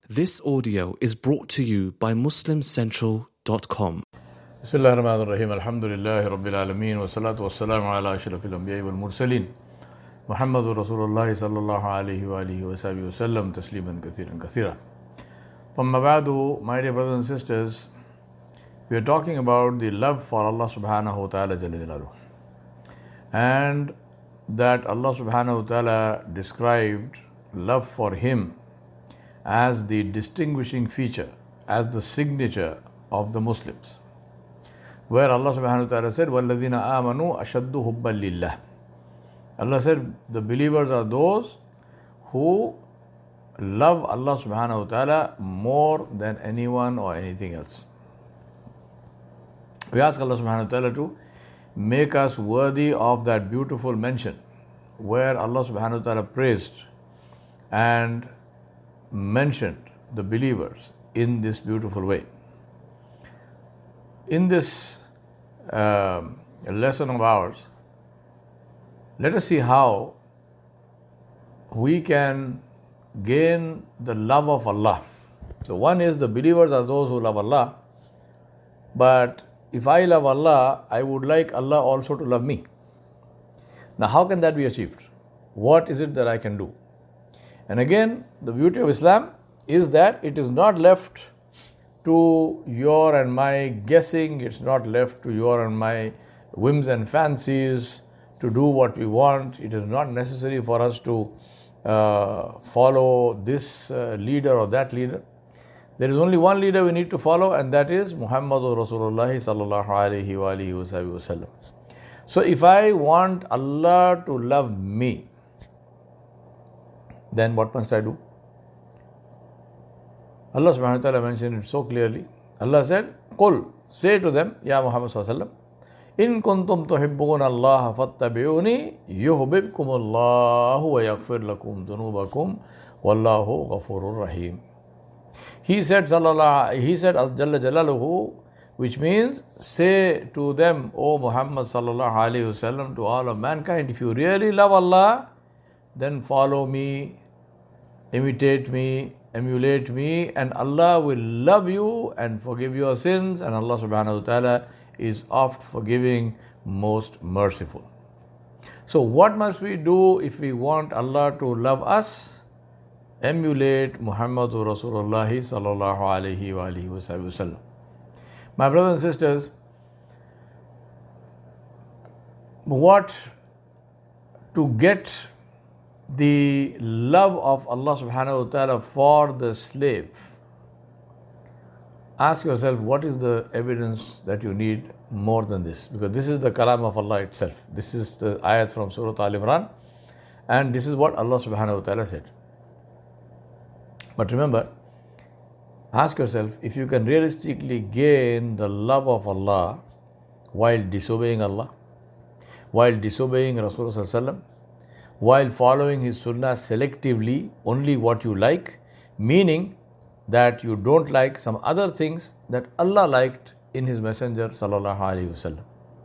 This audio is brought to you by MuslimCentral.com. بسم الله الرحمن الرحيم الحمد لله رب العالمين والصلاة والسلام على أشرف الأنبياء والمرسلين محمد رسول الله صلى الله عليه وآله وصحبه وسلم تسليما كثيرا كثيرا. فما بعد, my dear brothers and sisters, we are talking about the love for Allah subhanahu wa ta'ala Jalla Jalaluhu, and that Allah subhanahu wa ta'ala described love for Him as the distinguishing feature, as the signature of the Muslims, where Allah subhanahu wa ta'ala said, وَالَّذِينَ آمَنُوا أَشَدُّ حُبًّا لِلَّهِ. Allah said, the believers are those who love Allah subhanahu wa ta'ala more than anyone or anything else. We ask Allah subhanahu wa ta'ala to make us worthy of that beautiful mention, where Allah subhanahu wa ta'ala praised and mentioned the believers in this beautiful way. In this lesson of ours, let us see how we can gain the love of Allah. So one is, the believers are those who love Allah, but if I love Allah, I would like Allah also to love me. Now how can that be achieved? What is it that I can do? And again, the beauty of Islam is that it is not left to your and my guessing, it's not left to your and my whims and fancies to do what we want. It is not necessary for us to follow this leader or that leader. There is only one leader we need to follow, and that is Muhammadur Rasulullah sallallahu alayhi wa alihi wa sallam. So if I want Allah to love me, then what must I do? Allah subhanahu wa ta'ala mentioned it so clearly. Allah said, Qul, say to them, Ya Muhammad sallallahu alayhi wa sallam, In kuntum tuhibbun Allah fattabi'uni yuhbibkumullahu wa yaghfir lakum dhunubakum wallahu ghafurur rahim. He said, Jalla Jalaluhu, which means, say to them, O Muhammad sallallahu alayhi wa sallam, to all of mankind, if you really love Allah, then follow me, imitate me, emulate me, and Allah will love you and forgive your sins, and Allah subhanahu wa ta'ala is oft forgiving, most merciful. So what must we do if we want Allah to love us? Emulate Muhammadur Rasulullah sallallahu alayhi wa alihi wa sallam. My brothers and sisters, what to get the love of Allah subhanahu wa ta'ala for the slave? Ask yourself, what is the evidence that you need more than this? Because this is the kalam of Allah itself. This is the ayat from Surah Al-Imran, and this is what Allah subhanahu wa ta'ala said. But remember, ask yourself, if you can realistically gain the love of Allah while disobeying Allah, while disobeying Rasulullah sallallahu alaihi wasallam, while following his sunnah selectively, only what you like, meaning that you don't like some other things that Allah liked in his messenger sallallahu alaihi wasallam.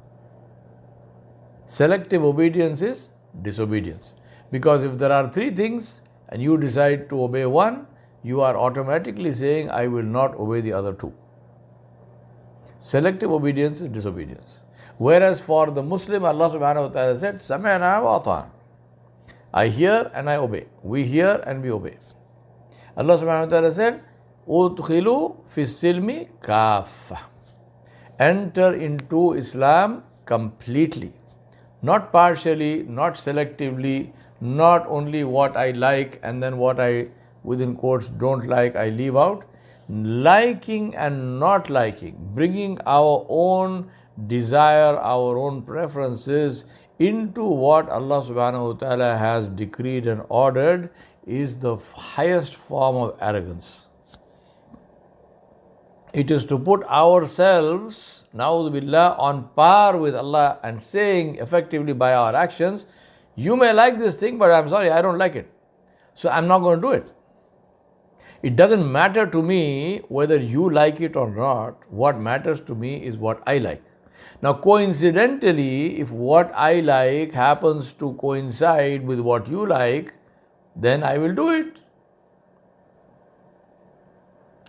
Selective obedience is disobedience. Because if there are three things and you decide to obey one, you are automatically saying, I will not obey the other two. Selective obedience is disobedience. Whereas for the Muslim, Allah subhanahu wa ta'ala said, Sami'na wa ata'na. I hear and I obey. We hear and we obey. Allah subhanahu wa ta'ala said, Udkhilu fi silmi kaffa. Enter into Islam completely. Not partially, not selectively, not only what I like and then what I, within quotes, don't like, I leave out. Liking and not liking, bringing our own desire, our own preferences into what Allah subhanahu wa ta'ala has decreed and ordered, is the highest form of arrogance. It is to put ourselves, na'udhu billah, on par with Allah and saying effectively by our actions, you may like this thing, but I'm sorry, I don't like it. So I'm not going to do it. It doesn't matter to me whether you like it or not. What matters to me is what I like. Now, coincidentally, if what I like happens to coincide with what you like, then I will do it.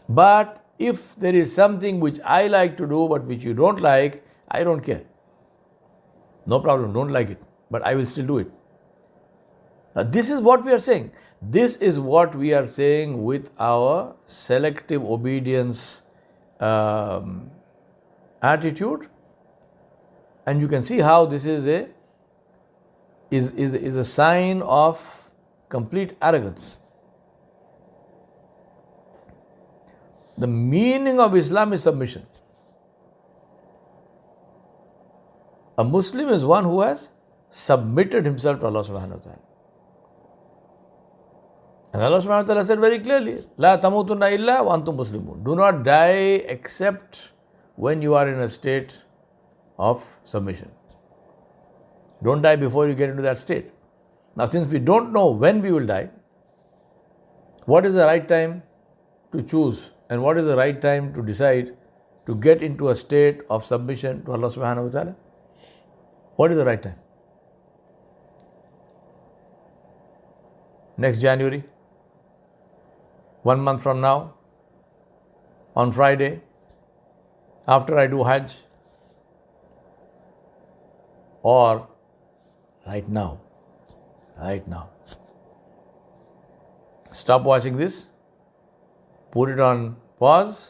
But if there is something which I like to do but which you don't like, I don't care. No problem, don't like it, but I will still do it. This is what we are saying. This is what we are saying with our selective obedience attitude. And you can see how this is a sign of complete arrogance. The meaning of Islam is submission. A Muslim is one who has submitted himself to Allah subhanahu wa ta'ala. And Allah subhanahu wa ta'ala said very clearly, La tamutunna illa wa antum muslimun. Do not die except when you are in a state of submission. Don't die before you get into that state. Now, since we don't know when we will die, what is the right time to choose and what is the right time to decide to get into a state of submission to Allah subhanahu wa ta'ala? What is the right time? Next January? 1 month from now? On Friday? After I do Hajj? Or right now? Right now. Stop watching this. Put it on pause.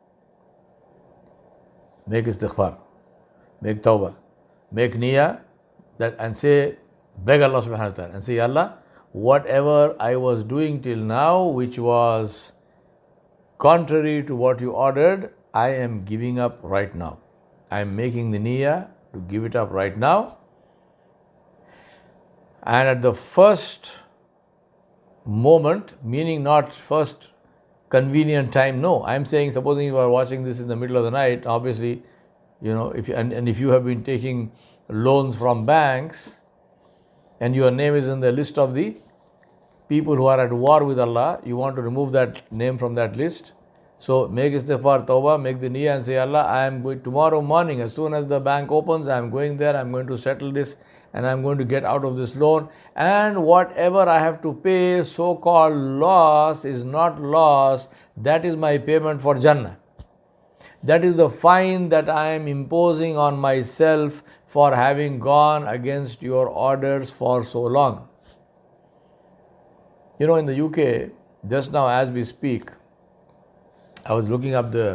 Make istighfar. Make tawbah. Make niyyah and say, beg Allah subhanahu wa ta'ala and say, Allah, whatever I was doing till now, which was contrary to what you ordered, I am giving up right now. I am making the niyyah to give it up right now. And at the first moment, meaning not first convenient time, no. I am saying, supposing you are watching this in the middle of the night, obviously, if you have been taking loans from banks and your name is in the list of the people who are at war with Allah, you want to remove that name from that list. So make istighfar, tawbah, make the niyyah and say, Allah, I am going tomorrow morning, as soon as the bank opens, I am going there, I am going to settle this and I am going to get out of this loan. And whatever I have to pay, so-called loss is not loss, that is my payment for Jannah. That is the fine that I am imposing on myself for having gone against your orders for so long. In the UK, just now as we speak, I was looking up the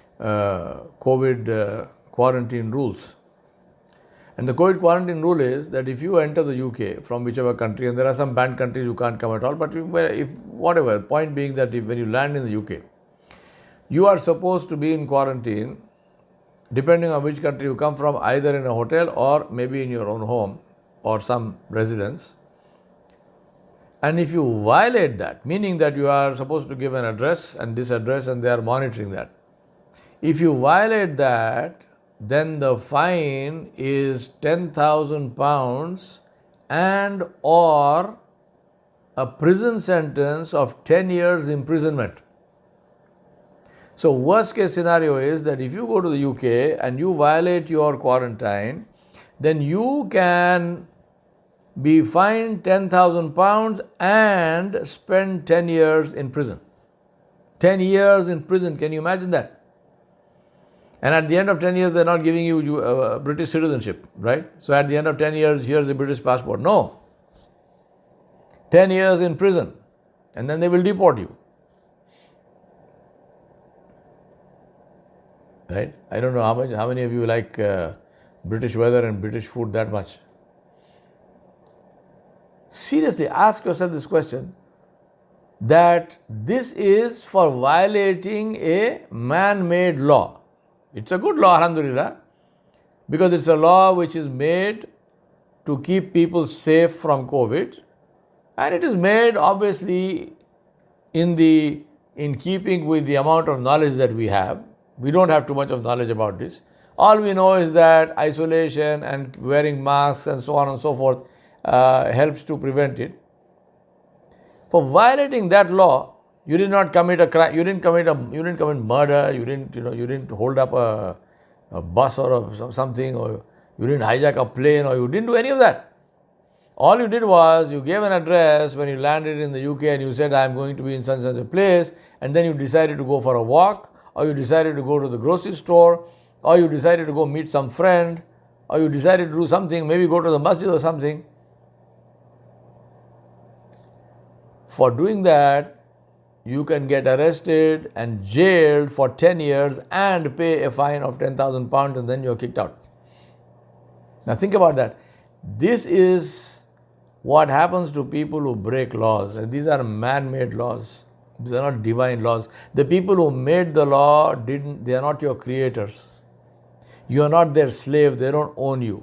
COVID quarantine rules. And the COVID quarantine rule is that if you enter the UK from whichever country, and there are some banned countries you can't come at all, but whatever, point being that when you land in the UK, you are supposed to be in quarantine, depending on which country you come from, either in a hotel or maybe in your own home or some residence. And if you violate that, meaning that you are supposed to give an address and this address and they are monitoring that. If you violate that, then the fine is £10,000 and or a prison sentence of 10 years imprisonment. So worst case scenario is that if you go to the UK and you violate your quarantine, then you can be fined £10,000 and spend 10 years in prison. 10 years in prison, can you imagine that? And at the end of 10 years, they're not giving you British citizenship, right? So at the end of 10 years, here's a British passport. No. 10 years in prison. And then they will deport you. Right? I don't know how many of you like British weather and British food that much. Seriously, ask yourself this question, that this is for violating a man-made law. It's a good law, alhamdulillah, because it's a law which is made to keep people safe from COVID, and it is made obviously in keeping with the amount of knowledge that we have. We don't have too much of knowledge about this. All we know is that isolation and wearing masks and so on and so forth helps to prevent it. For violating that law, you did not commit a crime. You didn't commit murder. You didn't hold up a bus or something, or you didn't hijack a plane, or you didn't do any of that. All you did was you gave an address when you landed in the UK and you said, I'm going to be in such and such a place, and then you decided to go for a walk, or you decided to go to the grocery store, or you decided to go meet some friend, or you decided to do something, maybe go to the masjid or something. For doing that, you can get arrested and jailed for 10 years and pay a fine of 10,000 pounds, and then you're kicked out. Now think about that. This is what happens to people who break laws. And these are man-made laws. These are not divine laws. The people who made the law they are not your creators. You are not their slave. They don't own you.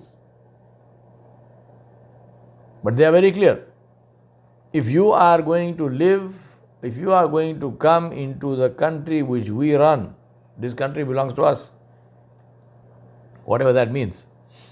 But they are very clear. If you are going to live, if you are going to come into the country which we run, this country belongs to us, whatever that means.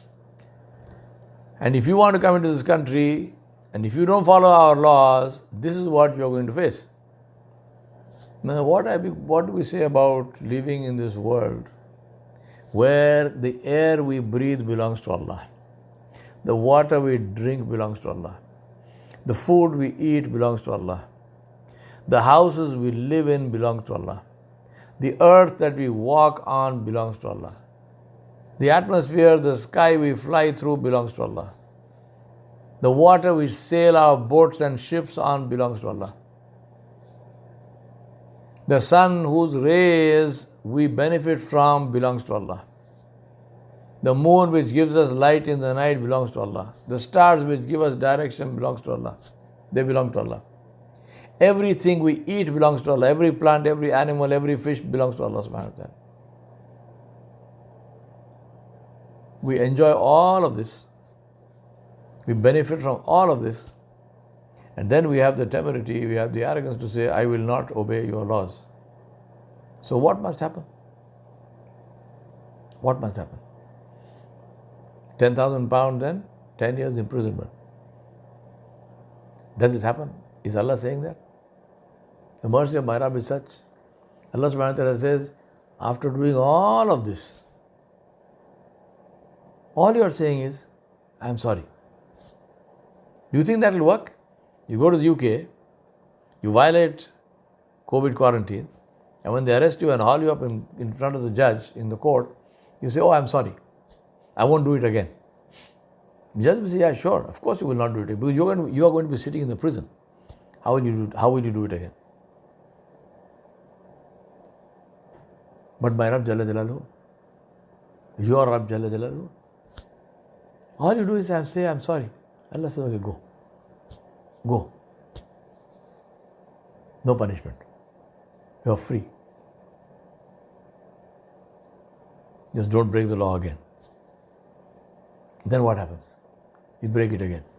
And if you want to come into this country, and if you don't follow our laws, this is what you are going to face. Now, what do we say about living in this world where the air we breathe belongs to Allah, the water we drink belongs to Allah, the food we eat belongs to Allah, the houses we live in belong to Allah, the earth that we walk on belongs to Allah, the atmosphere, the sky we fly through belongs to Allah, the water we sail our boats and ships on belongs to Allah, the sun whose rays we benefit from belongs to Allah, the moon which gives us light in the night belongs to Allah, the stars which give us direction belongs to Allah. They belong to Allah. Everything we eat belongs to Allah. Every plant, every animal, every fish belongs to Allah subhanahu wa ta'ala. We enjoy all of this. We benefit from all of this. And then we have the temerity, we have the arrogance to say, I will not obey your laws. So what must happen? What must happen? 10,000 pounds then, 10 years imprisonment. Does it happen? Is Allah saying that? The mercy of my Rabb is such. Allah subhanahu wa ta'ala says, after doing all of this, all you are saying is, I am sorry. Do you think that will work? You go to the UK, you violate COVID quarantine, and when they arrest you and haul you up in front of the judge in the court, you say, oh, I'm sorry. I won't do it again. The judge will say, yeah, sure, of course you will not do it again, because you are going to be sitting in the prison. How will you do it again? But my Rabb Jalla Jalaluhu, your Rabb Jalla Jalaluhu, all you do is say, I'm sorry. Allah says, okay, go. Go. No punishment. You are free. Just don't break the law again. Then what happens? You break it again.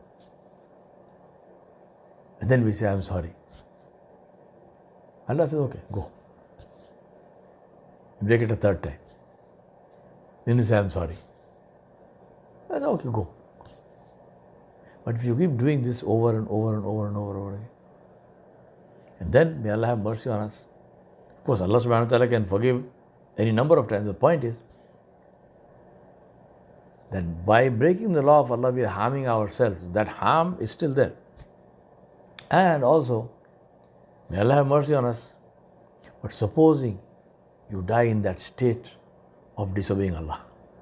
And then we say, I'm sorry. Allah says, okay, go. You break it a third time. Then you say, I'm sorry. I say, okay, go. But if you keep doing this over and over and over and over again, and then may Allah have mercy on us. Of course, Allah subhanahu wa ta'ala can forgive any number of times. The point is that by breaking the law of Allah, we are harming ourselves. That harm is still there. And also, may Allah have mercy on us. But supposing you die in that state of disobeying Allah,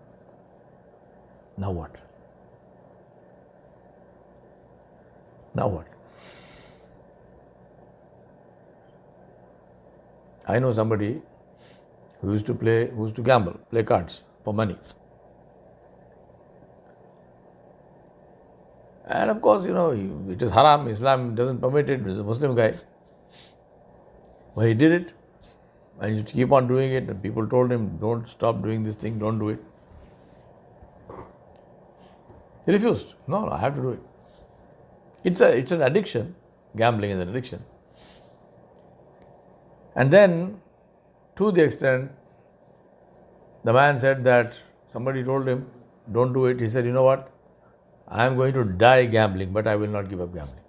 now what? Now what? I know somebody who used to gamble, play cards for money. And of course, it is haram. Islam doesn't permit it. He's a Muslim guy. But he did it. And he used to keep on doing it. And people told him, don't stop doing this thing, don't do it. He refused. No, I have to do it. It's an addiction. Gambling is an addiction. And then, to the extent, the man said that somebody told him, don't do it. He said, you know what? I am going to die gambling, but I will not give up gambling.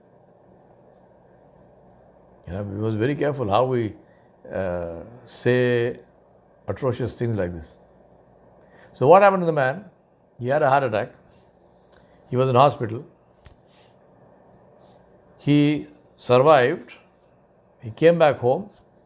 We must be very careful how we say atrocious things like this. So what happened to the man? He had a heart attack. He was in hospital. He survived. He came back home.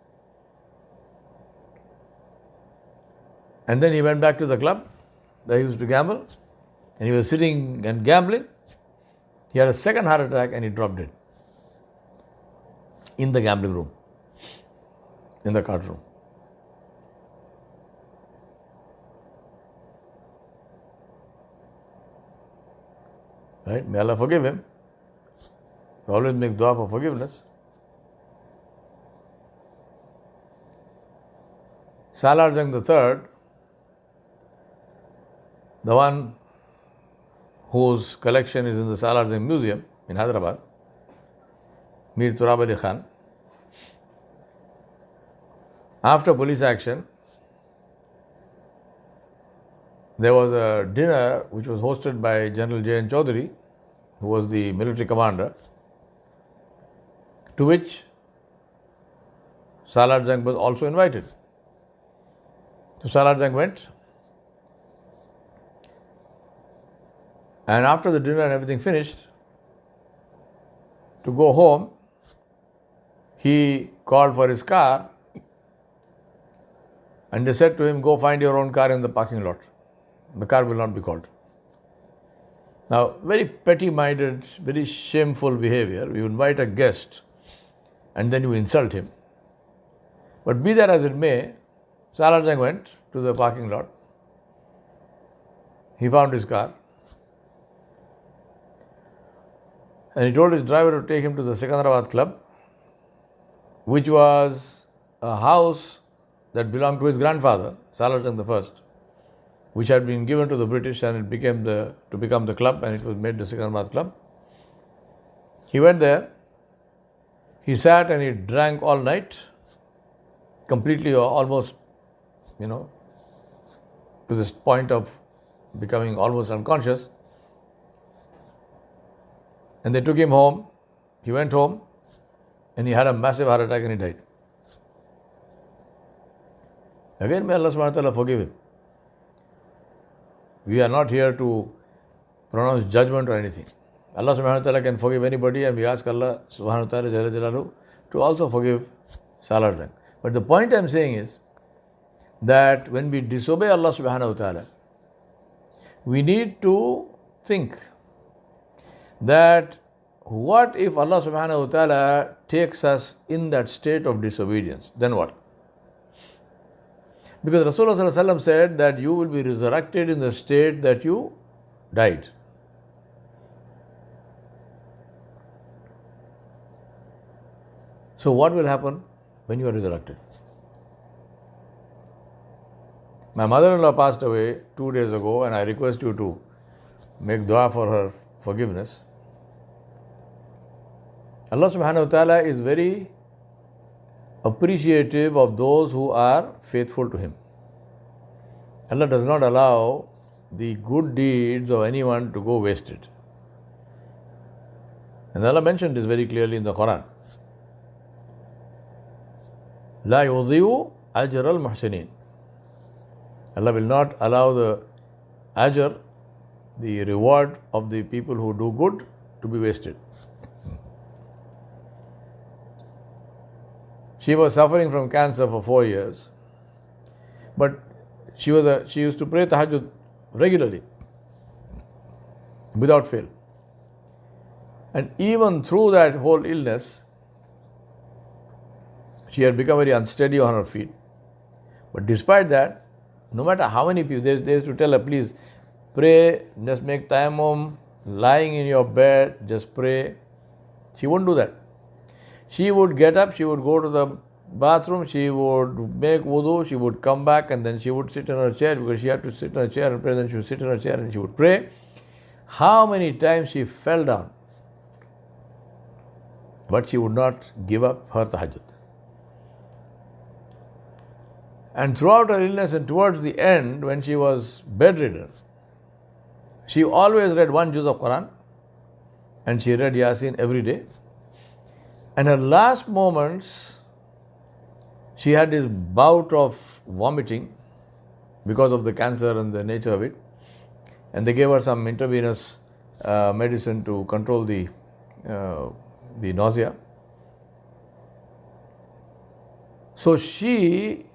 And then he went back to the club where he used to gamble. And he was sitting and gambling. He had a second heart attack and he dropped dead. In the gambling room. In the card room. Right? May Allah forgive him. We always make dua for forgiveness. Salar Jung III, the one whose collection is in the Salar Jung Museum in Hyderabad, Mir Turab Ali Khan, after police action, there was a dinner which was hosted by General J.N. Chaudhary, who was the military commander, to which Salar Jung was also invited. So Salar Jung went, and after the dinner and everything finished, to go home, he called for his car and they said to him, go find your own car in the parking lot. The car will not be called. Now, very petty-minded, very shameful behavior. You invite a guest and then you insult him. But be that as it may, Salar Jung went to the parking lot. He found his car. And he told his driver to take him to the Secunderabad club, which was a house that belonged to his grandfather, Salar Jung I, which had been given to the British and it became to become the club, and it was made the Secunderabad club. He went there. He sat and he drank all night, completely or almost, to this point of becoming almost unconscious. And they took him home. He went home and he had a massive heart attack and he died. Again, may Allah subhanahu wa ta'ala forgive him. We are not here to pronounce judgment or anything. Allah subhanahu wa ta'ala can forgive anybody, and we ask Allah subhanahu wa ta'ala Jalla Jalaluhu to also forgive Salar Jung. But the point I am saying is that when we disobey Allah subhanahu wa ta'ala, we need to think that what if Allah subhanahu wa ta'ala takes us in that state of disobedience? Then what? Because Rasulullah sallallahu alaihi wasallam said that you will be resurrected in the state that you died. So what will happen when you are resurrected? My mother-in-law passed away 2 days ago, and I request you to make dua for her forgiveness. Allah subhanahu wa ta'ala is very appreciative of those who are faithful to Him. Allah does not allow the good deeds of anyone to go wasted. And Allah mentioned this very clearly in the Quran. La yudhi'u ajr al-muhsinin. Allah will not allow the ajr, the reward of the people who do good, to be wasted. She was suffering from cancer for 4 years, but she used to pray tahajjud regularly, without fail. And even through that whole illness, she had become very unsteady on her feet. But despite that, no matter how many people, they used to tell her, please pray, just make tayammum, lying in your bed, just pray. She wouldn't do that. She would get up, she would go to the bathroom, she would make wudu, she would come back, and then she would sit in her chair, because she had to sit in her chair and pray. Then she would sit in her chair and she would pray. How many times she fell down, but she would not give up her tahajjud. And throughout her illness and towards the end, when she was bedridden, she always read one juz of Quran, and she read Yasin every day. And her last moments, she had this bout of vomiting because of the cancer and the nature of it. And they gave her some intravenous medicine to control the the nausea. So she,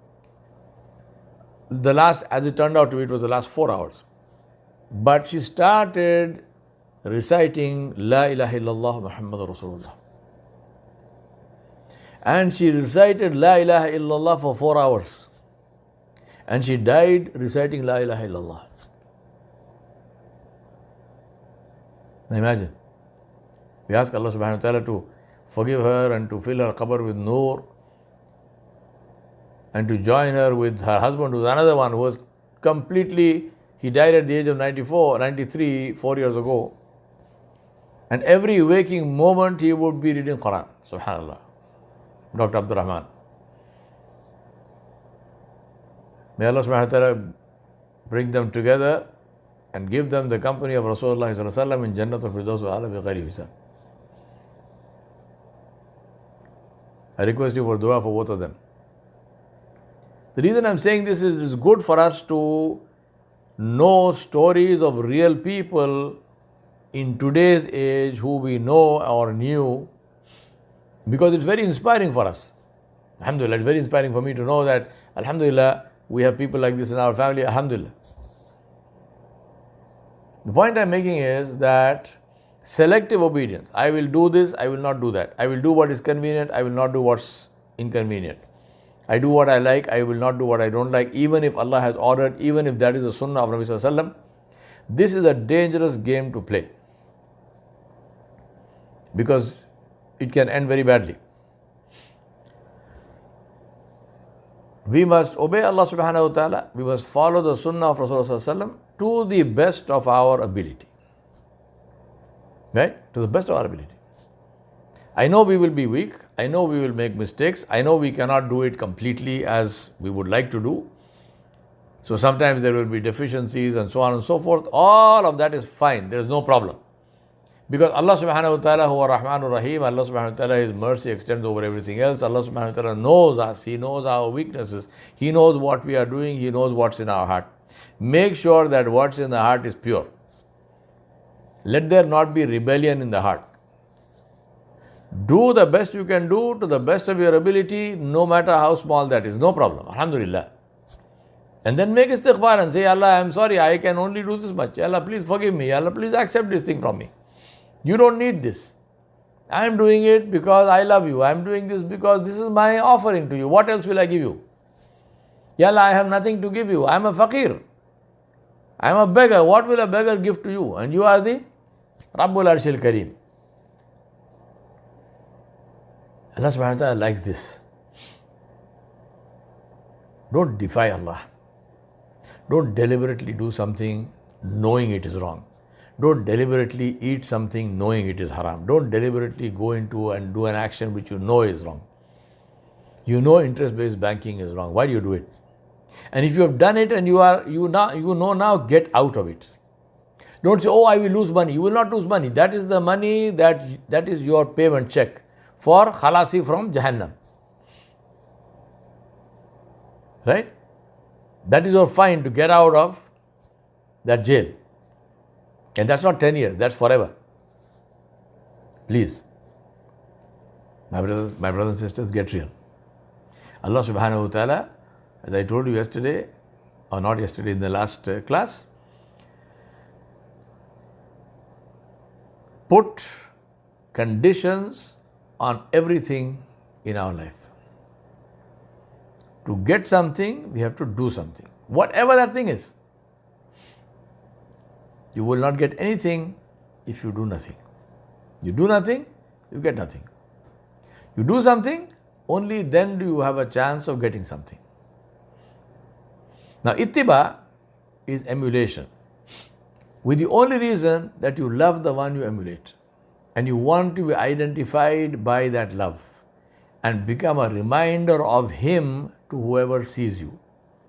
as it turned out to be, it was the last 4 hours. But she started reciting La ilaha illallah Muhammadur Rasulullah. And she recited La ilaha illallah for 4 hours. And she died reciting La ilaha illallah. Now imagine. We ask Allah subhanahu wa ta'ala to forgive her and to fill her qabr with noor and to join her with her husband, who's another one who was completely, he died at the age of 93, 4 years ago. And every waking moment he would be reading Quran. Subhanallah. Dr. Abdul Rahman. May Allah subhanahu wa ta'ala bring them together and give them the company of Rasulullah sallallahu alaihi wasallam in Jannatul Firdaus wa ala bi ghairi hisab. I request you for dua for both of them. The reason I'm saying this is it's good for us to know stories of real people in today's age who we know or knew, because it's very inspiring for us. Alhamdulillah, it's very inspiring for me to know that, alhamdulillah, we have people like this in our family, alhamdulillah. The point I'm making is that selective obedience. I will do this, I will not do that. I will do what is convenient, I will not do what's inconvenient. I do what I like, I will not do what I don't like, even if Allah has ordered, even if that is the sunnah of Nabi sallallahu alaihi wasallam. This is a dangerous game to play, because it can end very badly. We must obey Allah subhanahu wa ta'ala. We must follow the sunnah of Rasulullah sallallahu alaihi wasallam to the best of our ability. Right? To the best of our ability. I know we will be weak. I know we will make mistakes. I know we cannot do it completely as we would like to do. So sometimes there will be deficiencies and so on and so forth. All of that is fine. There is no problem. Because Allah subhanahu wa ta'ala, huwa Rahmanur Rahim, Allah subhanahu wa ta'ala, His mercy extends over everything else. Allah subhanahu wa ta'ala knows us. He knows our weaknesses. He knows what we are doing. He knows what's in our heart. Make sure that what's in the heart is pure. Let there not be rebellion in the heart. Do the best you can do to the best of your ability, no matter how small that is. No problem. Alhamdulillah. And then make istighfar and say, Allah, I'm sorry, I can only do this much. Allah, please forgive me. Allah, please accept this thing from me. You don't need this. I am doing it because I love you. I am doing this because this is my offering to you. What else will I give you? Ya Allah, I have nothing to give you. I am a faqir. I am a beggar. What will a beggar give to you? And you are the Rabbul Arshil Kareem. Allah subhanahu wa ta'ala likes this. Don't defy Allah. Don't deliberately do something knowing it is wrong. Don't deliberately eat something knowing it is haram. Don't deliberately go into and do an action which you know is wrong. You know interest-based banking is wrong. Why do you do it? And if you have done it and you know now, get out of it. Don't say, oh, I will lose money. You will not lose money. That is the money that is your payment check for khalasi from Jahannam. Right? That is your fine to get out of that jail. And that's not 10 years, that's forever. Please, my brothers and sisters, get real. Allah subhanahu wa ta'ala, as I told you yesterday, or not yesterday, in the last class, put conditions on everything in our life. To get something, we have to do something. Whatever that thing is. You will not get anything if you do nothing. You do nothing, you get nothing. You do something, only then do you have a chance of getting something. Now, ittiba is emulation, with the only reason that you love the one you emulate and you want to be identified by that love and become a reminder of him to whoever sees you.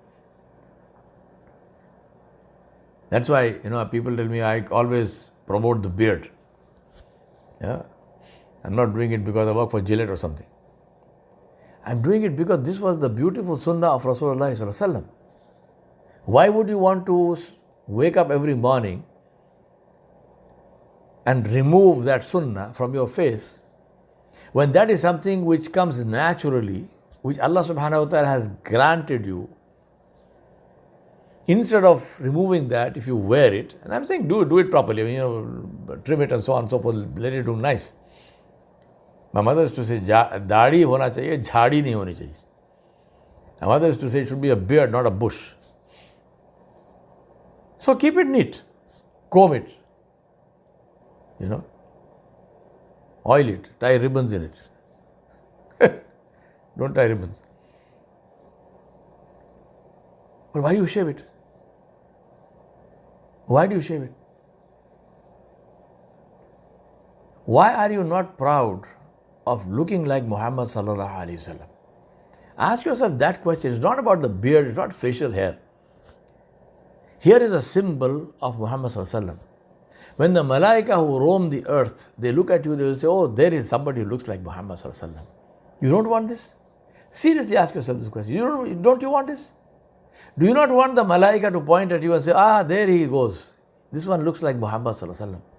That's why, people tell me I always promote the beard. Yeah? I'm not doing it because I work for Gillette or something. I'm doing it because this was the beautiful sunnah of Rasulullah sallallahu alaihi wasallam. Why would you want to wake up every morning and remove that sunnah from your face When that is something which comes naturally, which Allah subhanahu wa ta'ala has granted you, instead of removing that, if you wear it, and I'm saying do it properly, trim it and so on and so forth, let it look nice. My mother used to say, daadi hona chahiye, jhaadi nahi honi chahiye. My mother used to say, it should be a beard, not a bush. So keep it neat, comb it, oil it, tie ribbons in it. Don't tie ribbons. But why do you shave it? Why do you shave it? Why are you not proud of looking like Muhammad sallallahu alaihi wasallam? Ask yourself that question. It's not about the beard, it's not facial hair. Here is a symbol of Muhammad sallallahu alaihi wasallam. When the malaika who roam the earth, they look at you, they will say, oh, there is somebody who looks like Muhammad sallallahu alaihi wasallam. You don't want this? Seriously ask yourself this question. Don't you want this? Do you not want the malaika to point at you and say, there he goes. This one looks like Muhammad sallallahu alaihi wasallam.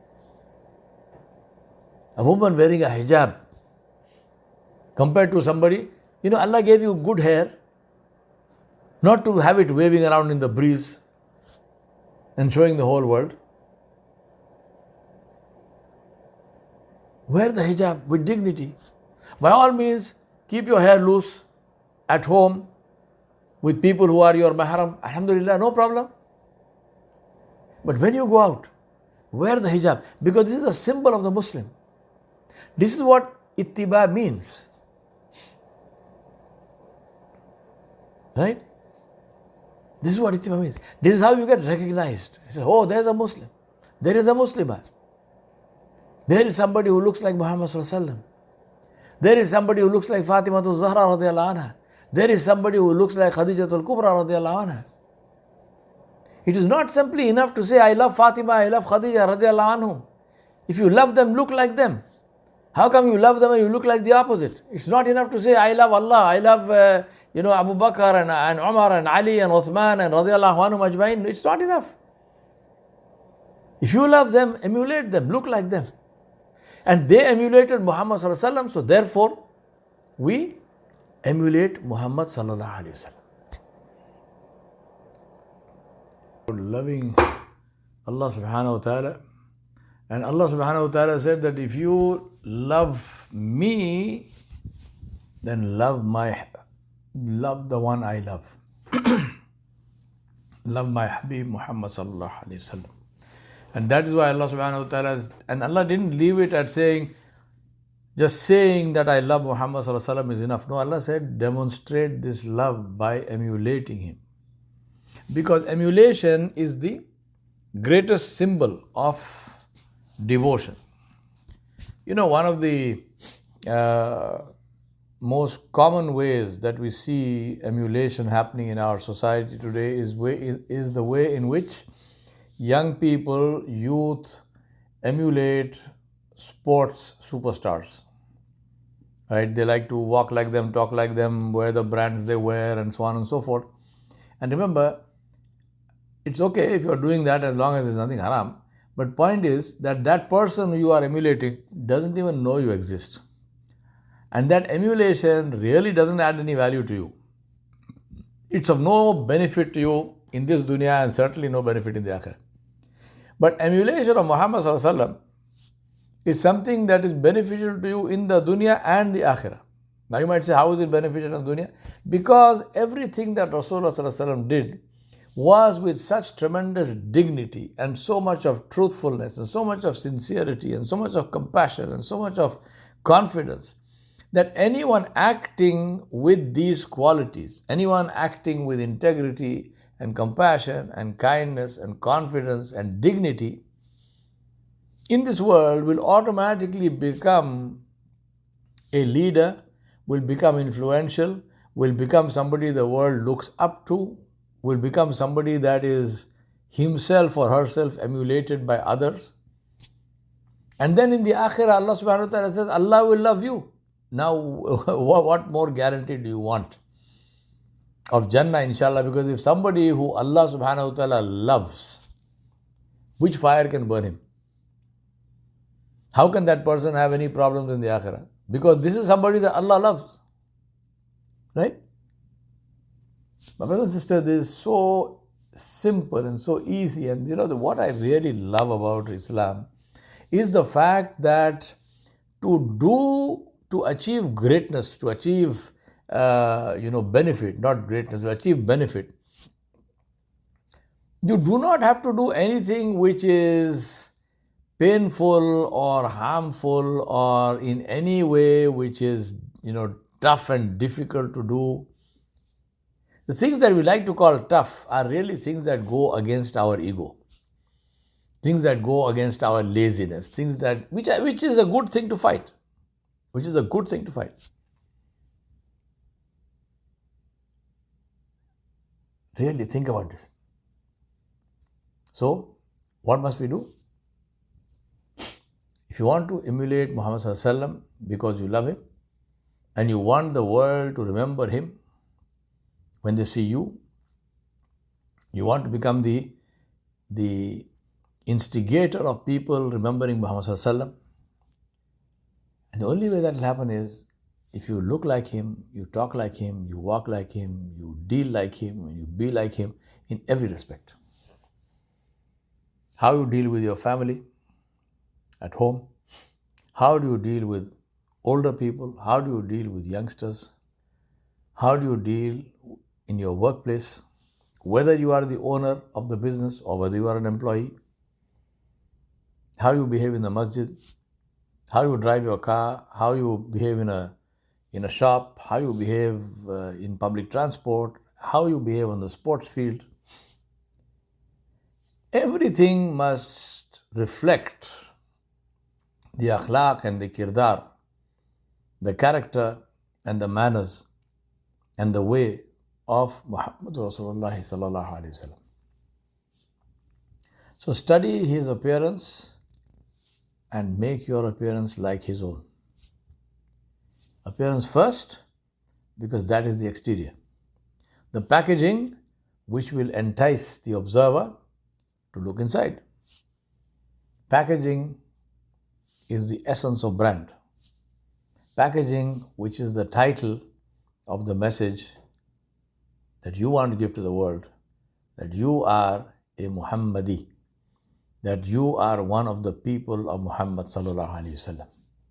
A woman wearing a hijab compared to somebody, Allah gave you good hair, not to have it waving around in the breeze and showing the whole world. Wear the hijab with dignity. By all means, keep your hair loose at home with people who are your mahram. Alhamdulillah, no problem. But when you go out, wear the hijab, because this is a symbol of the Muslim. This is what ittiba means. Right? This is what ittiba means. This is how you get recognized. You say, oh, there's a Muslim. There is a Muslimah. There is somebody who looks like Muhammad sallallahu alaihi wasallam. There is somebody who looks like Fatima Zahra radiallahu anha. There is somebody who looks like Khadijatul Kubra radiallahu anha. It is not simply enough to say, I love Fatima, I love Khadija radiallahu anhum. If you love them, look like them. How come you love them and you look like the opposite? It's not enough to say, I love Allah, I love Abu Bakr and Umar and Ali and Uthman and radiallahu anhum ajmain. It's not enough. If you love them, emulate them, look like them. And they emulated Muhammad sallallahu alaihi wasallam, so therefore we emulate Muhammad sallallahu alaihi wasallam. Loving Allah subhanahu wa ta'ala. And Allah subhanahu wa ta'ala said that if you love me, then love the one I love. Love my Habib Muhammad sallallahu alaihi wasallam. And that is why Allah subhanahu wa ta'ala and Allah didn't leave it at just saying that I love Muhammad sallallahu alaihi wasallam is enough. No, Allah said demonstrate this love by emulating him. Because emulation is the greatest symbol of devotion. One of the most common ways that we see emulation happening in our society today is the way in which young people, youth, emulate sports superstars. Right? They like to walk like them, talk like them, wear the brands they wear, and so on and so forth. And remember, it's okay if you're doing that as long as there's nothing haram. But point is that person you are emulating doesn't even know you exist. And that emulation really doesn't add any value to you. It's of no benefit to you in this dunya and certainly no benefit in the akhirah. But emulation of Muhammad sallallahu alaihi wasallam is something that is beneficial to you in the dunya and the akhirah. Now you might say, how is it beneficial in the dunya? Because everything that Rasulullah sallallahu alaihi wasallam did was with such tremendous dignity and so much of truthfulness and so much of sincerity and so much of compassion and so much of confidence that anyone acting with these qualities, anyone acting with integrity and compassion and kindness and confidence and dignity in this world will automatically become a leader, will become influential, will become somebody the world looks up to, will become somebody that is himself or herself emulated by others. And then in the akhirah, Allah subhanahu wa ta'ala says, Allah will love you. Now, what more guarantee do you want of Jannah, inshallah? Because if somebody who Allah subhanahu wa ta'ala loves, which fire can burn him? How can that person have any problems in the akhirah? Because this is somebody that Allah loves. Right? My brother and sister, this is so simple and so easy. And what I really love about Islam is the fact that to achieve greatness, to achieve benefit, not greatness, to achieve benefit, you do not have to do anything which is painful or harmful or in any way which is, tough and difficult to do. The things that we like to call tough are really things that go against our ego. Things that go against our laziness. Things that, which is a good thing to fight. Which is a good thing to fight. Really think about this. So, what must we do? If you want to emulate Muhammad Sallallahu Alaihi Wasallam because you love him and you want the world to remember him when they see you, you want to become the instigator of people remembering Muhammad Sallallahu Alaihi Wasallam. And the only way that will happen is if you look like him, you talk like him, you walk like him, you deal like him, you be like him in every respect. How you deal with your family at home, how do you deal with older people, how do you deal with youngsters, how do you deal in your workplace, whether you are the owner of the business or whether you are an employee, how you behave in the masjid, how you drive your car, how you behave in a shop, how you behave in public transport, how you behave on the sports field. Everything must reflect the akhlaq and the kirdar, the character and the manners and the way of Muhammad Rasulullah sallallahu alaihi wasallam. So study his appearance and make your appearance like his own. Appearance first, because that is the exterior. The packaging which will entice the observer to look inside. Packaging is the essence of brand. Packaging, which is the title of the message that you want to give to the world, that you are a Muhammadi, that you are one of the people of Muhammad sallallahu alaihi wasallam.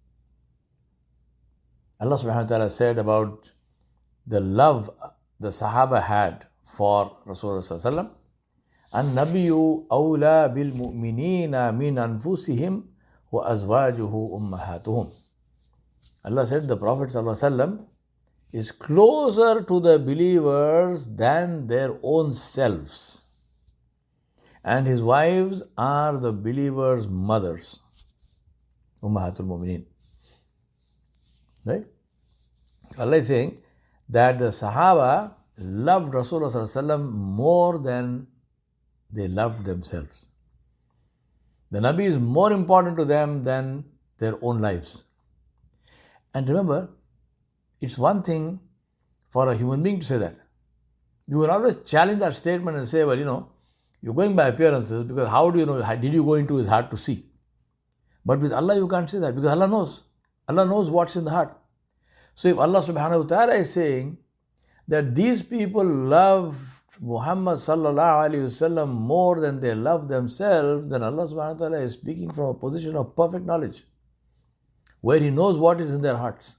Allah subhanahu wa ta'ala said about the love the Sahaba had for Rasulullah sallallahu alaihi wasallam, "An-nabiyyu awla bil mu'minina min anfusihim wa azwajuhu ummahatuhum." Allah said the Prophet sallallahu alaihi wasallam is closer to the believers than their own selves. And his wives are the believers' mothers. Ummahatul Mu'mineen. Right? Allah is saying that the Sahaba loved Rasulullah sallallahu alaihi wasallam more than they loved themselves. The Nabi is more important to them than their own lives. And remember, it's one thing for a human being to say that. You will always challenge that statement and say, well, you're going by appearances because how do you know, did you go into his heart to see? But with Allah you can't say that because Allah knows. Allah knows what's in the heart. So if Allah subhanahu wa ta'ala is saying that these people love Muhammad sallallahu alaihi wasallam more than they love themselves, then Allah subhanahu wa ta'ala is speaking from a position of perfect knowledge, where He knows what is in their hearts.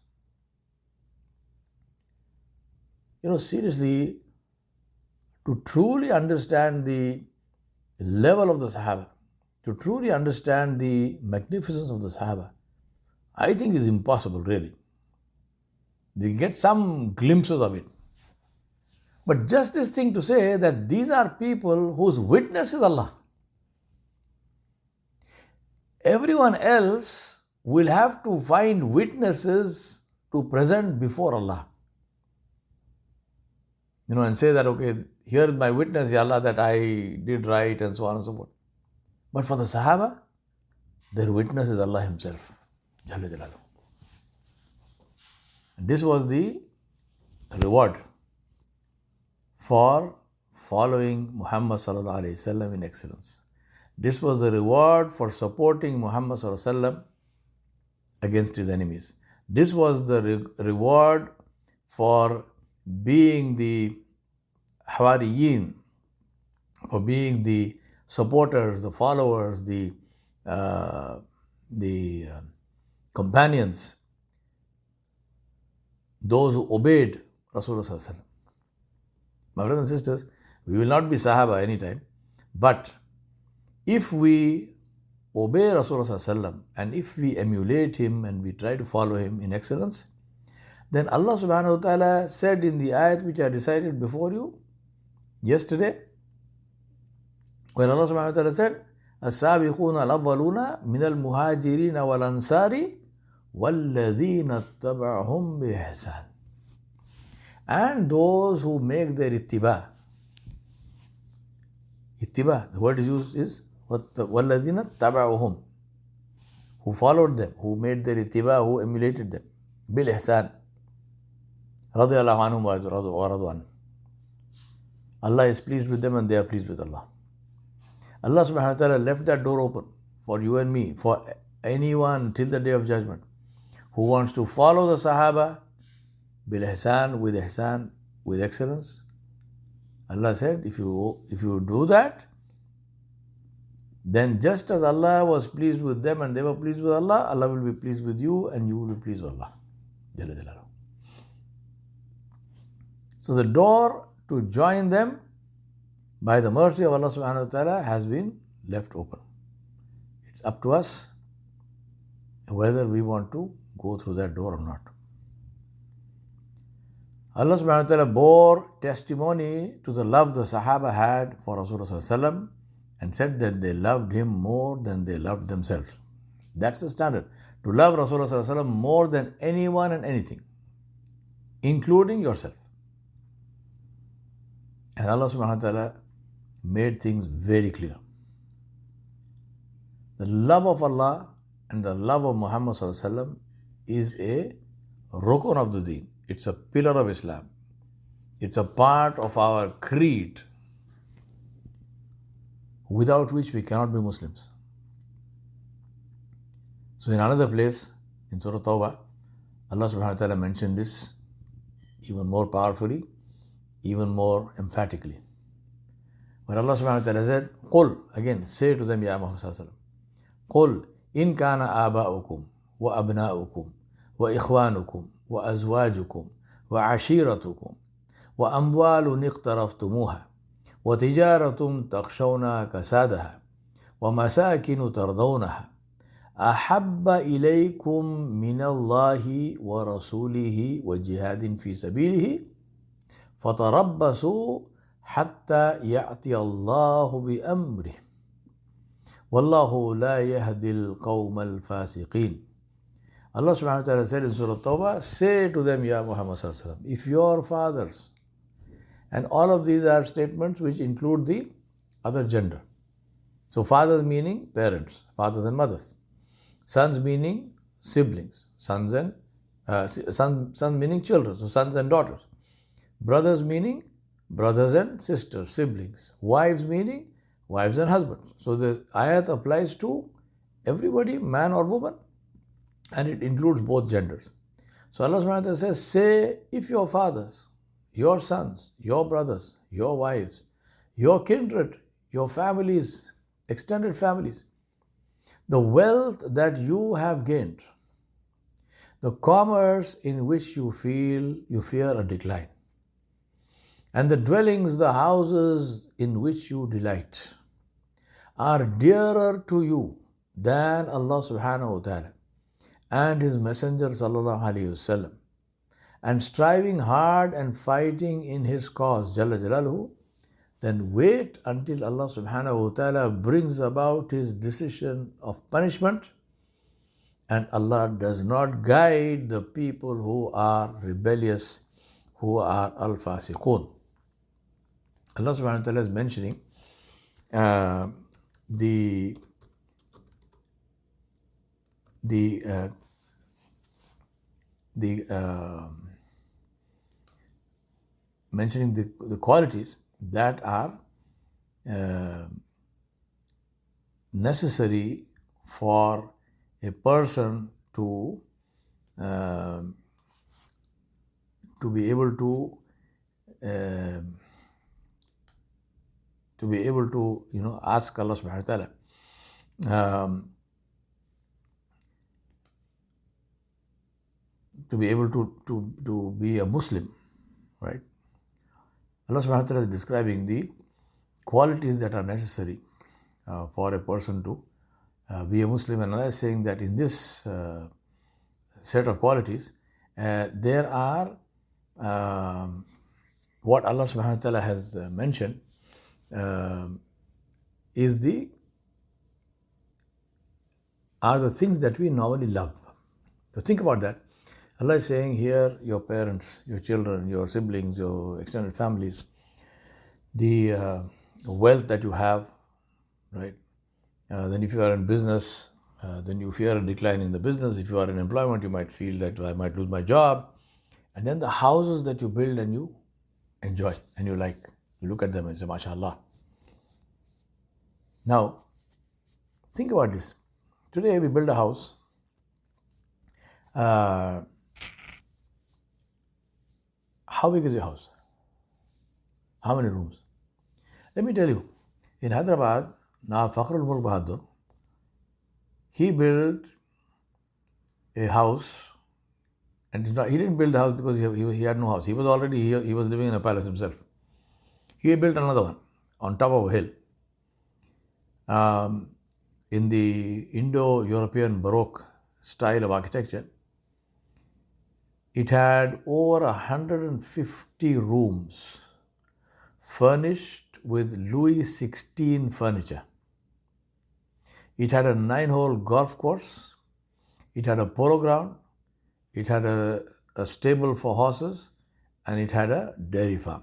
Seriously, to truly understand the level of the Sahaba, to truly understand the magnificence of the Sahaba, I think is impossible, really. We get some glimpses of it. But just this thing to say that these are people whose witness is Allah. Everyone else will have to find witnesses to present before Allah. And say that, okay, here is my witness, Ya Allah, that I did right and so on and so forth. But for the Sahaba, their witness is Allah Himself. Jalla Jalaluhu. This was the reward for following Muhammad sallallahu alaihi wasallam in excellence. This was the reward for supporting Muhammad sallallahu alaihi wasallam against his enemies. This was the reward for being the Hawariyin, for being the supporters, the followers, the companions, those who obeyed Rasulullah. My brothers and sisters, we will not be Sahaba anytime, but if we obey Rasulullah and if we emulate him and we try to follow him in excellence, then Allah subhanahu wa ta'ala said in the ayat which I recited before you yesterday, when Allah subhanahu wa ta'ala said, السابقون الأولون من المهاجرين والأنصار والذين اتبعهم بإحسان. And those who make their ittiba. Ittiba, the word is used is وَالَّذِينَ اتَّبَعُهُمْ, who followed them, who made their ittiba, who emulated them. بِالْإِحْسَانِ رَضِيَ اللَّهُ عَنْهُمْ وَرَضُوا عَنْهُ. Allah is pleased with them and they are pleased with Allah. Allah subhanahu wa ta'ala left that door open for you and me, for anyone till the day of judgment who wants to follow the Sahaba bil-ihsan, with excellence. Allah said, if you do that, then just as Allah was pleased with them and they were pleased with Allah, Allah will be pleased with you and you will be pleased with Allah. So the door to join them by the mercy of Allah subhanahu wa ta'ala has been left open. It's up to us whether we want to go through that door or not. Allah subhanahu wa ta'ala bore testimony to the love the Sahaba had for Rasulullah and said that they loved him more than they loved themselves. That's the standard. To love Rasulullah more than anyone and anything, including yourself. And Allah subhanahu wa ta'ala made things very clear. The love of Allah and the love of Muhammad is a rukun of the deen. It's a pillar of Islam. It's a part of our creed, without which we cannot be Muslims. So in another place, in Surah Tawbah, Allah subhanahu wa ta'ala mentioned this even more powerfully, even more emphatically. When Allah subhanahu wa ta'ala said, قُلْ, again, say to them, Ya Muhammad sallallahu alayhi wa sallam, قُلْ إِنْ كَانَ آبَاؤُكُمْ وَأَبْنَاؤُكُمْ وَإِخْوَانُكُمْ وَأَزْوَاجُكُمْ وَعَشِيرَتُكُمْ وَأَمْوَالٌ اقْتَرَفْتُمُوهَا وَتِجَارَةٌ تَخْشَوْنَ كَسَادَهَا وَمَسَاكِنُ تَرْضَوْنَهَا أَحَبَّ إِلَيْكُمْ مِنَ اللَّهِ وَرَسُولِهِ وَجِهَادٍ فِي سَبِيلِهِ فَتَرَبَّصُوا حَتَّى يَأْتِيَ اللَّهُ بِأَمْرِهِ وَاللَّهُ لَا يَهْدِي الْقَوْمَ الْفَاسِقِينَ. Allah subhanahu wa ta'ala said in Surah Tawbah, say to them, Ya Muhammad sallallahu alaihi wasallam, if your fathers, and all of these are statements which include the other gender. So fathers meaning parents, fathers and mothers. Sons meaning siblings, sons meaning children, so sons and daughters. Brothers meaning brothers and sisters, siblings. Wives meaning wives and husbands. So the ayat applies to everybody, man or woman, and it includes both genders. So Allah subhanahu wa ta'ala says, say, if your fathers, your sons, your brothers, your wives, your kindred, your families, extended families, the wealth that you have gained, the commerce in which you fear a decline, and the dwellings, the houses in which you delight, are dearer to you than Allah subhanahu wa ta'ala and His Messenger sallallahu alayhi wasallam, and striving hard and fighting in His cause, Jalla Jalaluhu, then wait until Allah subhanahu wa ta'ala brings about His decision of punishment, and Allah does not guide the people who are rebellious, who are al-fasiqun. Allah subhanahu wa ta'ala is mentioning mentioning the qualities that are necessary for a person to to be able to ask Allah subhanahu wa ta'ala to be able to be a Muslim, right? Allah subhanahu wa ta'ala is describing the qualities that are necessary for a person to be a Muslim, and Allah is saying that in this set of qualities there are what Allah subhanahu wa ta'ala has mentioned are the things that we normally love. So think about that. Allah is saying here, your parents, your children, your siblings, your extended families, the wealth that you have, right? Then if you are in business, then you fear a decline in the business. If you are in employment, you might feel that I might lose my job. And then the houses that you build and you enjoy and you like. You look at them and say, MashaAllah. Now, think about this. Today we build a house. How big is your house? How many rooms? Let me tell you, in Hyderabad, now Fakhrul Mulk Bahadur, he built a house, and he didn't build a house because he had no house. He was already here, he was living in a palace himself. He built another one on top of a hill. In the Indo-European Baroque style of architecture, it had over 150 rooms furnished with Louis XVI furniture. It had a 9-hole golf course, it had a polo ground, it had a stable for horses, and it had a dairy farm.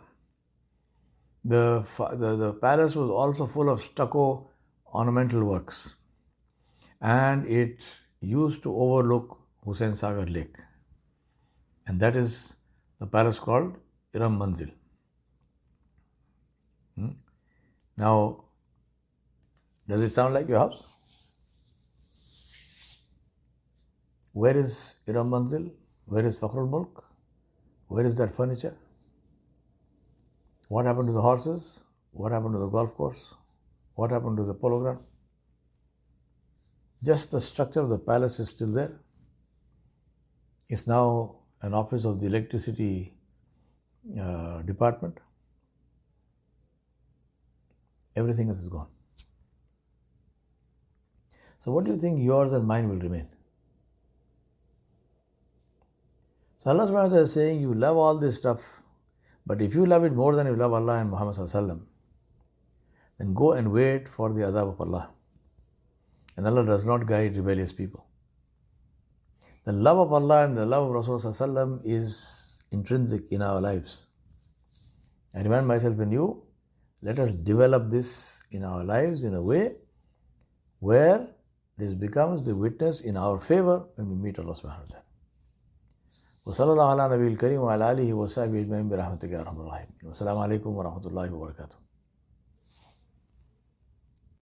The palace was also full of stucco ornamental works, and it used to overlook Hussain Sagar Lake. And that is the palace called Iram Manzil. Now, does it sound like your house? Where is Iram Manzil? Where is Fakhrul Mulk? Where is that furniture? What happened to the horses? What happened to the golf course? What happened to the polo ground? Just the structure of the palace is still there. It's now an office of the electricity department. Everything else is gone. So what do you think yours and mine will remain? So Allah subhanahu wa ta'ala is saying, you love all this stuff, but if you love it more than you love Allah and Muhammad sallallahu alaihi wasallam, then go and wait for the adab of Allah. And Allah does not guide rebellious people. The love of Allah and the love of Rasulullah sallallahu alaihi wasallam is intrinsic in our lives. I remind myself and you, let us develop this in our lives in a way where this becomes the witness in our favor when we meet Allah subhanahu wa ta'ala. وصلى الله على نبي الكريم وعلى آله وصحبه أجمعين برحمتك يا أرحم الراحمين. والسلام عليكم ورحمة الله وبركاته.